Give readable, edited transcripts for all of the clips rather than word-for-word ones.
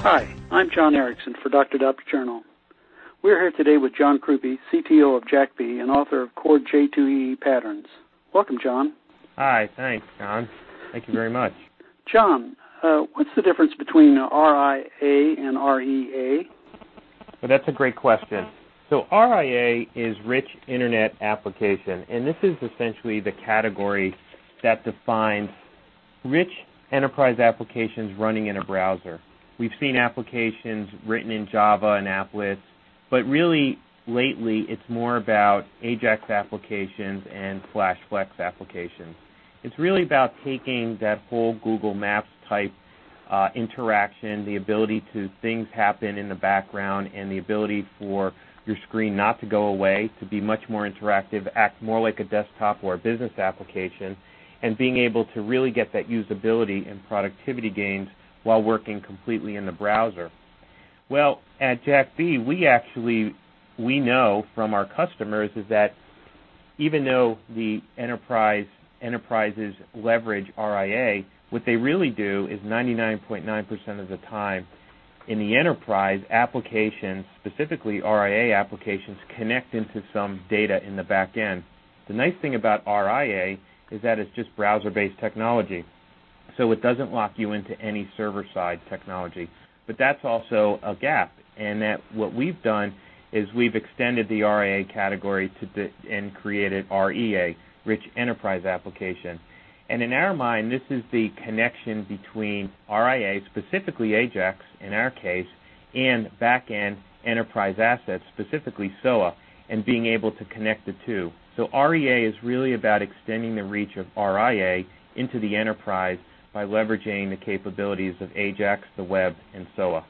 Hi, I'm John Erickson for Dr. Journal. We're here today with John Krupe, CTO of JACB and author of Core J2EE Patterns. Welcome, John. Hi, thanks, John. Thank you very much. John, what's the difference between RIA and REA? Well, that's a great question. So RIA is Rich Internet Application, and this is essentially the category that defines rich enterprise applications running in a browser. We've seen applications written in Java and applets, but really lately it's more about AJAX applications and FlashFlex applications. It's really about taking that whole Google Maps type interaction, the ability to things happen in the background, and the ability for your screen not to go away, to be much more interactive, act more like a desktop or a business application, and being able to really get that usability and productivity gains while working completely in the browser. Well, at JACB, we know from our customers is that even though the enterprises leverage RIA, what they really do is 99.9% of the time in the enterprise, applications, specifically RIA applications, connect into some data in the back end. The nice thing about RIA is that it's just browser-based technology, so it doesn't lock you into any server-side technology. But that's also a gap, and that what we've done is we've extended the RIA category and created REA, Rich Enterprise Application. And in our mind, this is the connection between RIA, specifically AJAX in our case, and back-end enterprise assets, specifically SOA, and being able to connect the two. So REA is really about extending the reach of RIA into the enterprise by leveraging the capabilities of AJAX, the web, and SOA.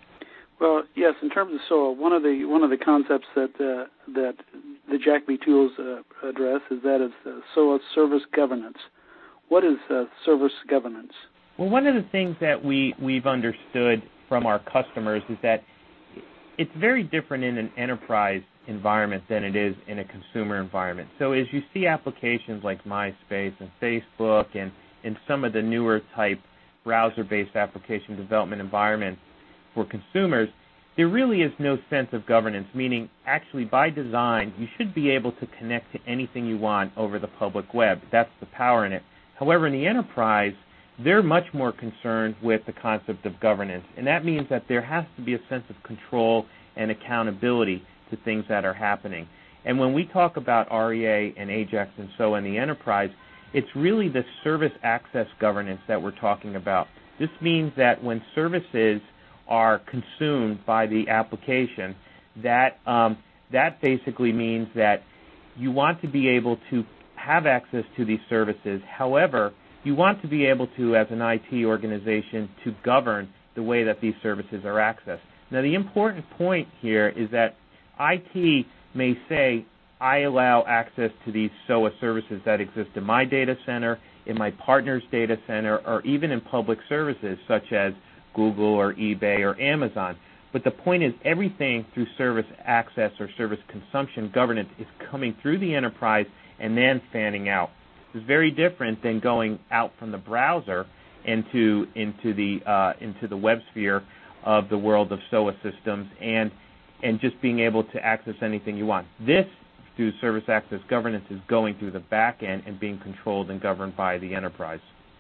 Well, yes, in terms of SOA, one of the concepts that the JACB tools address is that it's SOA service governance. What is service governance? Well, one of the things that we've understood from our customers is that it's very different in an enterprise environment than it is in a consumer environment. So as you see applications like MySpace and Facebook and some of the newer type browser-based application development environments for consumers, there really is no sense of governance, meaning actually by design you should be able to connect to anything you want over the public web. That's the power in it. However, in the enterprise, they're much more concerned with the concept of governance, and that means that there has to be a sense of control and accountability to things that are happening. And when we talk about REA and AJAX and so in the enterprise, it's really the service access governance that we're talking about. This means that when services are consumed by the application, that basically means that you want to be able to have access to these services. However, you want to be able to, as an IT organization, to govern the way that these services are accessed. Now, the important point here is that IT may say, I allow access to these SOA services that exist in my data center, in my partner's data center, or even in public services such as Google or eBay or Amazon. But the point is everything through service access or service consumption governance is coming through the enterprise and then fanning out. It's very different than going out from the browser into the web sphere of the world of SOA systems and just being able to access anything you want. This, through service access governance, is going through the back end and being controlled and governed by the enterprise.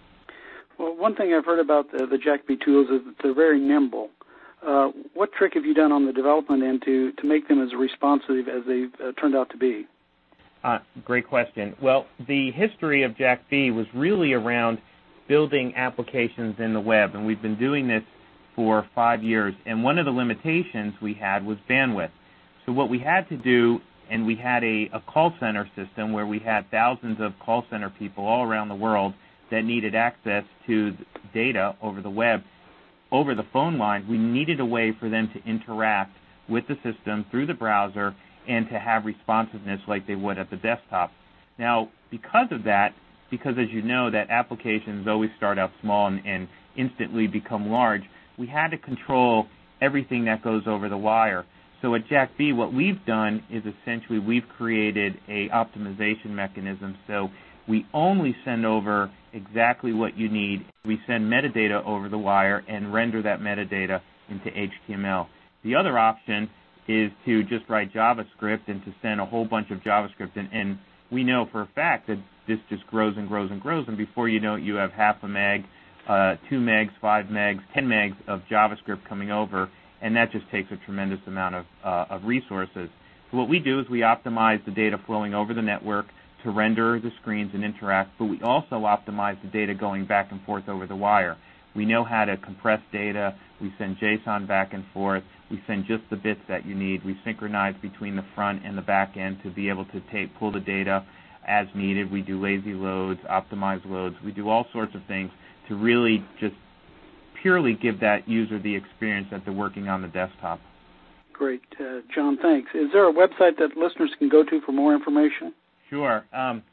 Well, one thing I've heard about the JACB tools is that they're very nimble. What trick have you done on the development end to make them as responsive as they've turned out to be? Great question. Well, the history of JACB was really around building applications in the web, and we've been doing this for 5 years. And one of the limitations we had was bandwidth. So what we had to do, and we had a call center system where we had thousands of call center people all around the world that needed access to data over the web, over the phone line. We needed a way for them to interact with the system through the browser and to have responsiveness like they would at the desktop. Now, because of that, because as you know that applications always start out small and instantly become large, we had to control everything that goes over the wire. So at JACB, what we've done is essentially we've created a optimization mechanism. So we only send over exactly what you need. We send metadata over the wire and render that metadata into HTML. The other option is to just write JavaScript and to send a whole bunch of JavaScript, and we know for a fact that this just grows and grows and grows, and before you know it, you have half a meg, 2 megs, 5 megs, 10 megs of JavaScript coming over, and that just takes a tremendous amount of resources. So what we do is we optimize the data flowing over the network to render the screens and interact, but we also optimize the data going back and forth over the wire. We know how to compress data. We send JSON back and forth. We send just the bits that you need. We synchronize between the front and the back end to be able to pull the data as needed. We do lazy loads, optimized loads. We do all sorts of things to really just purely give that user the experience that they're working on the desktop. Great. John, thanks. Is there a website that listeners can go to for more information? Sure.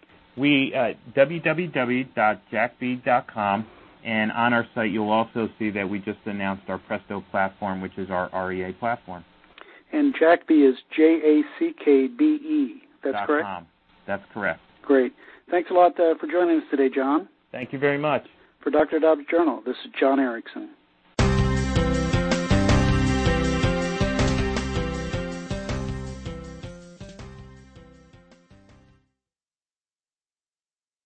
www.jackb.com, and on our site you'll also see that we just announced our Presto platform, which is our REA platform. And Jackbe is Jackbe. That's correct? That's correct. Great. Thanks a lot for joining us today, John. Thank you very much. For Dr. Dobbs Journal, this is John Erickson.